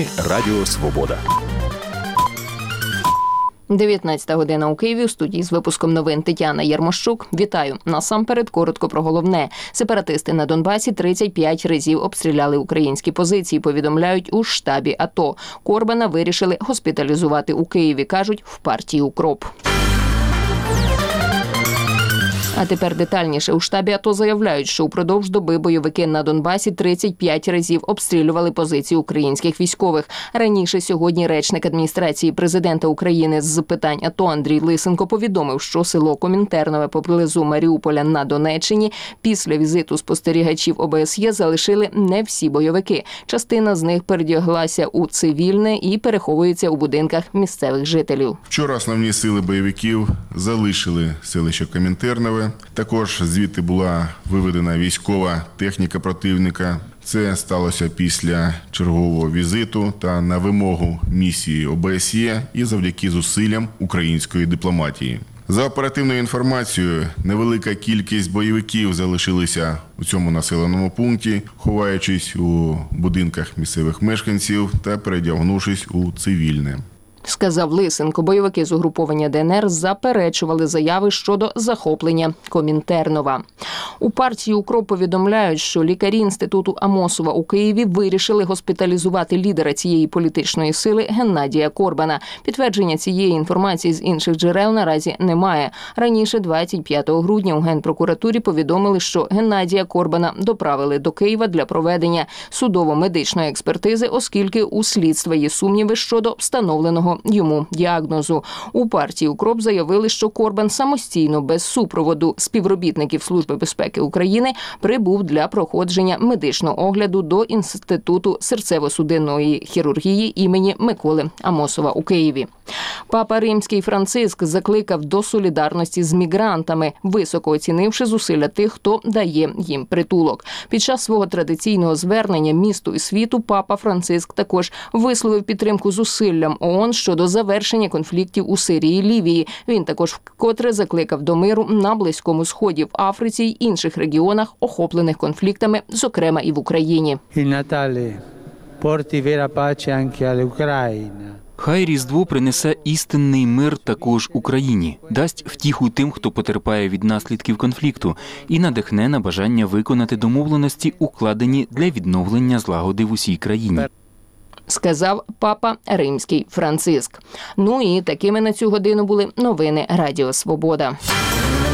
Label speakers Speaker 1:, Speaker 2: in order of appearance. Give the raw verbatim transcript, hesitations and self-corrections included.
Speaker 1: Новини Радіо Свобода.
Speaker 2: дев'ятнадцята година у Києві. У студії з випуском новин Тетяна Єрмощук. Вітаю. Насамперед коротко про головне. Сепаратисти на Донбасі тридцять п'ять разів обстріляли українські позиції, повідомляють у штабі АТО. Корбана вирішили госпіталізувати у Києві, кажуть в партії «Укроп». А тепер детальніше. У штабі АТО заявляють, що упродовж доби бойовики на Донбасі тридцять п'ять разів обстрілювали позиції українських військових. Раніше сьогодні речник адміністрації президента України з питань АТО Андрій Лисенко повідомив, що село Комінтернове поблизу Маріуполя на Донеччині після візиту спостерігачів О Б С Є залишили не всі бойовики. Частина з них передяглася у цивільне і переховується у будинках місцевих жителів.
Speaker 3: Вчора основні сили бойовиків залишили селище Комінтернове. Також звідти була виведена військова техніка противника. Це сталося після чергового візиту та на вимогу місії О Б С Є і завдяки зусиллям української дипломатії. За оперативною інформацією, невелика кількість бойовиків залишилися у цьому населеному пункті, ховаючись у будинках місцевих мешканців та передягнувшись у цивільне.
Speaker 2: Сказав Лисенко. Бойовики з угруповання Д Н Р заперечували заяви щодо захоплення Комінтернова. У партії «Укроп» повідомляють, що лікарі Інституту Амосова у Києві вирішили госпіталізувати лідера цієї політичної сили Геннадія Корбана. Підтвердження цієї інформації з інших джерел наразі немає. Раніше, двадцять п'ятого грудня, у Генпрокуратурі повідомили, що Геннадія Корбана доправили до Києва для проведення судово-медичної експертизи, оскільки у слідства є сумніви щодо встановленого йому діагнозу. У партії «Укроп» заявили, що Корбан самостійно, без супроводу співробітників Служби безпеки України, прибув для проходження медичного огляду до Інституту серцево-судинної хірургії імені Миколи Амосова у Києві. Папа Римський Франциск закликав до солідарності з мігрантами, високо оцінивши зусилля тих, хто дає їм притулок. Під час свого традиційного звернення місту і світу папа Франциск також висловив підтримку зусиллям О О Н щодо завершення конфліктів у Сирії і Лівії. Він також вкотре закликав до миру на Близькому Сході, в Африці й інших регіонах, охоплених конфліктами, зокрема і в Україні.
Speaker 4: Хай Різдво принесе істинний мир також Україні, дасть втіху тим, хто потерпає від наслідків конфлікту, і надихне на бажання виконати домовленості, укладені для відновлення злагоди в усій країні.
Speaker 2: Сказав папа Римський Франциск. Ну і такими на цю годину були новини Радіо Свобода.